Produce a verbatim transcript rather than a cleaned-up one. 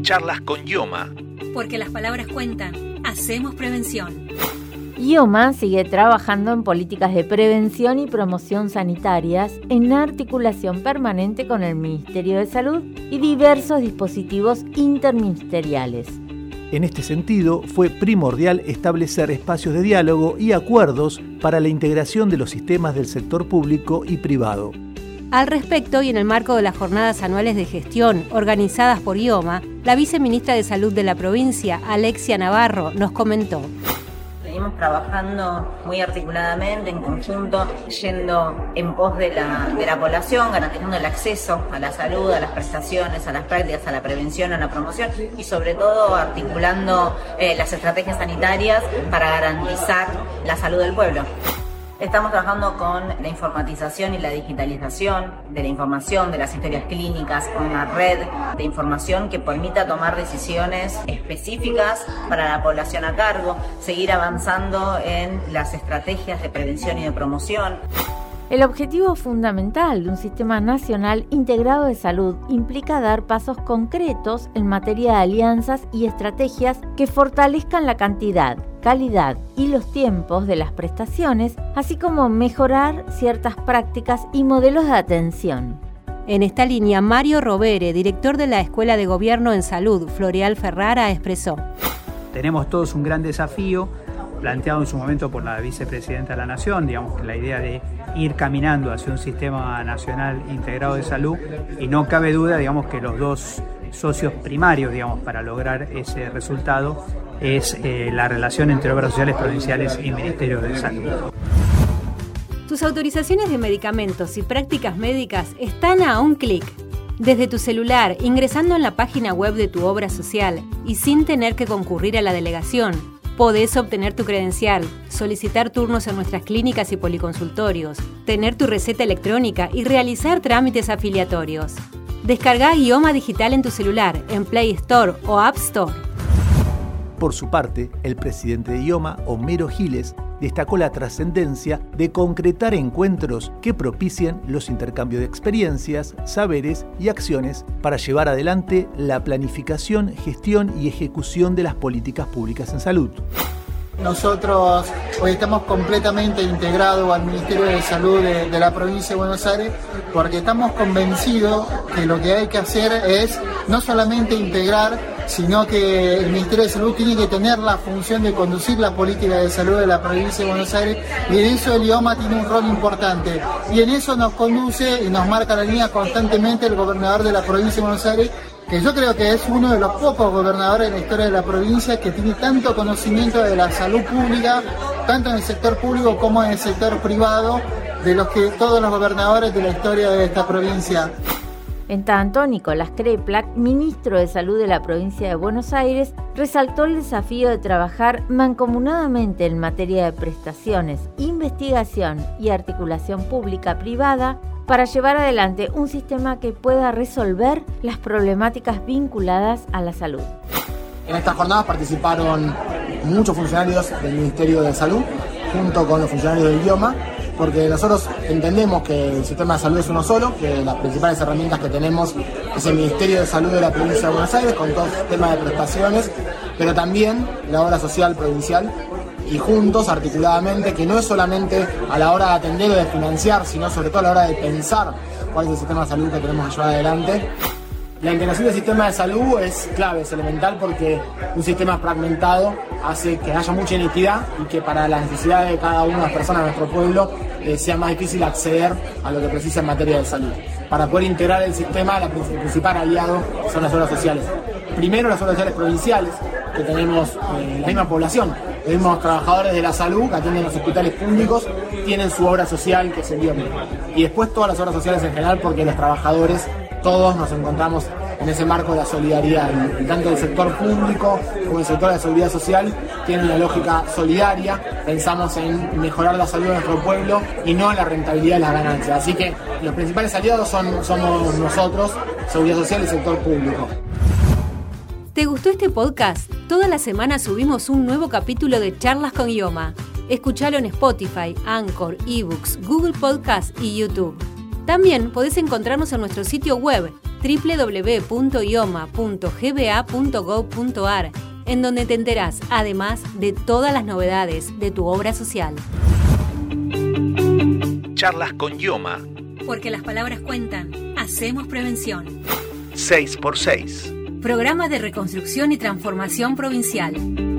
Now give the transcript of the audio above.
Charlas con IOMA. Porque las palabras cuentan, hacemos prevención. IOMA sigue trabajando en políticas de prevención y promoción sanitarias en articulación permanente con el Ministerio de Salud y diversos dispositivos interministeriales. En este sentido, fue primordial establecer espacios de diálogo y acuerdos para la integración de los sistemas del sector público y privado. Al respecto, y en el marco de las jornadas anuales de gestión organizadas por IOMA, la viceministra de Salud de la provincia, Alexia Navarro, nos comentó. Seguimos trabajando muy articuladamente, en conjunto, yendo en pos de la, de la población, garantizando el acceso a la salud, a las prestaciones, a las prácticas, a la prevención, a la promoción y sobre todo articulando eh, las estrategias sanitarias para garantizar la salud del pueblo. Estamos trabajando con la informatización y la digitalización de la información, de las historias clínicas, con una red de información que permita tomar decisiones específicas para la población a cargo, seguir avanzando en las estrategias de prevención y de promoción. El objetivo fundamental de un sistema nacional integrado de salud implica dar pasos concretos en materia de alianzas y estrategias que fortalezcan la cantidad, calidad y los tiempos de las prestaciones, así como mejorar ciertas prácticas y modelos de atención. En esta línea, Mario Rovere, director de la Escuela de Gobierno en Salud, Floreal Ferrara, expresó. Tenemos todos un gran desafío, planteado en su momento por la vicepresidenta de la Nación, digamos que la idea de ir caminando hacia un sistema nacional integrado de salud, y no cabe duda, digamos, que los dos socios primarios, digamos, para lograr ese resultado es eh, la relación entre obras sociales provinciales y Ministerio de Salud. Tus autorizaciones de medicamentos y prácticas médicas están a un clic. Desde tu celular, ingresando en la página web de tu obra social y sin tener que concurrir a la delegación, podés obtener tu credencial, solicitar turnos en nuestras clínicas y policonsultorios, tener tu receta electrónica y realizar trámites afiliatorios. Descarga IOMA Digital en tu celular, en Play Store o App Store. Por su parte, el presidente de IOMA, Homero Giles, destacó la trascendencia de concretar encuentros que propicien los intercambios de experiencias, saberes y acciones para llevar adelante la planificación, gestión y ejecución de las políticas públicas en salud. Nosotros hoy estamos completamente integrados al Ministerio de Salud de, de la provincia de Buenos Aires porque estamos convencidos que lo que hay que hacer es no solamente integrar, sino que el Ministerio de Salud tiene que tener la función de conducir la política de salud de la provincia de Buenos Aires, y en eso el IOMA tiene un rol importante, y en eso nos conduce y nos marca la línea constantemente el gobernador de la provincia de Buenos Aires, que yo creo que es uno de los pocos gobernadores en la historia de la provincia que tiene tanto conocimiento de la salud pública, tanto en el sector público como en el sector privado, de los que todos los gobernadores de la historia de esta provincia. En tanto, Nicolás Kreplak, ministro de Salud de la provincia de Buenos Aires, resaltó el desafío de trabajar mancomunadamente en materia de prestaciones, investigación y articulación pública-privada para llevar adelante un sistema que pueda resolver las problemáticas vinculadas a la salud. En estas jornadas participaron muchos funcionarios del Ministerio de Salud, junto con los funcionarios del IOMA, porque nosotros entendemos que el sistema de salud es uno solo, que las principales herramientas que tenemos es el Ministerio de Salud de la provincia de Buenos Aires, con todo el sistema de prestaciones, pero también la obra social provincial, y juntos, articuladamente, que no es solamente a la hora de atender o de financiar, sino sobre todo a la hora de pensar cuál es el sistema de salud que tenemos que llevar adelante. La integración del sistema de salud es clave, es elemental, porque un sistema fragmentado hace que haya mucha inequidad y que para las necesidades de cada una de las personas de nuestro pueblo eh, sea más difícil acceder a lo que precisa en materia de salud. Para poder integrar el sistema, la, el principal aliado son las obras sociales. Primero, las obras sociales provinciales, que tenemos eh, la misma población. Los mismos trabajadores de la salud que atienden los hospitales públicos tienen su obra social, que es el IOMA. Y después todas las obras sociales en general, porque los trabajadores todos nos encontramos en ese marco de la solidaridad, y tanto el sector público como el sector de la seguridad social tienen una lógica solidaria. Pensamos en mejorar la salud de nuestro pueblo y no en la rentabilidad de las ganancias. Así que los principales aliados son, somos nosotros, seguridad social y sector público. ¿Te gustó este podcast? Toda la semana subimos un nuevo capítulo de Charlas con IOMA. Escuchalo en Spotify, Anchor, eBooks, Google Podcast y YouTube. También podés encontrarnos en nuestro sitio web doble u doble u doble u punto ioma punto g b a punto gov punto a r, en donde te enterás además de todas las novedades de tu obra social. Charlas con IOMA. Porque las palabras cuentan. Hacemos prevención. seis por seis. Programa de reconstrucción y transformación provincial.